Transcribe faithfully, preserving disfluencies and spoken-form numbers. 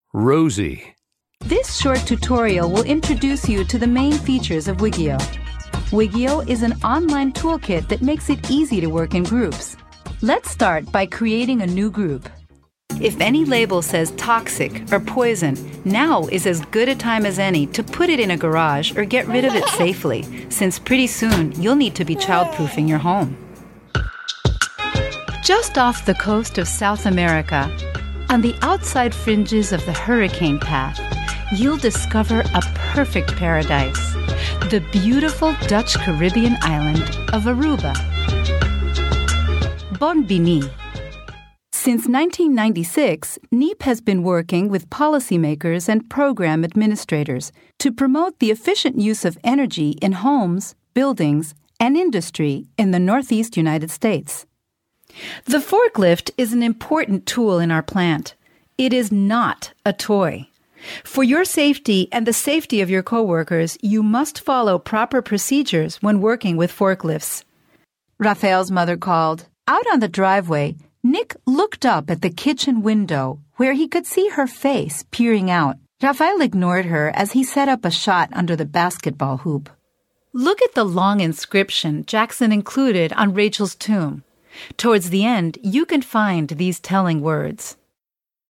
Rosie. This short tutorial will introduce you to the main features of Wigio. Wigio is an online toolkit that makes it easy to work in groups. Let's start by creating a new group. If any label says toxic or poison, now is as good a time as any to put it in a garage or get rid of it safely, since pretty soon you'll need to be childproofing your home. Just off the coast of South America, on the outside fringes of the hurricane path, you'll discover a perfect paradise, the beautiful Dutch Caribbean island of Aruba. Bonbini. Since nineteen ninety-six, N E E P has been working with policymakers and program administrators to promote the efficient use of energy in homes, buildings, and industry in the Northeast United States. The forklift is an important tool in our plant. It is not a toy. For your safety and the safety of your coworkers, you must follow proper procedures when working with forklifts. Rafael's mother called. Out on the driveway, Nick looked up at the kitchen window where he could see her face peering out. Rafael ignored her as he set up a shot under the basketball hoop. Look at the long inscription Jackson included on Rachel's tomb. Towards the end, you can find these telling words.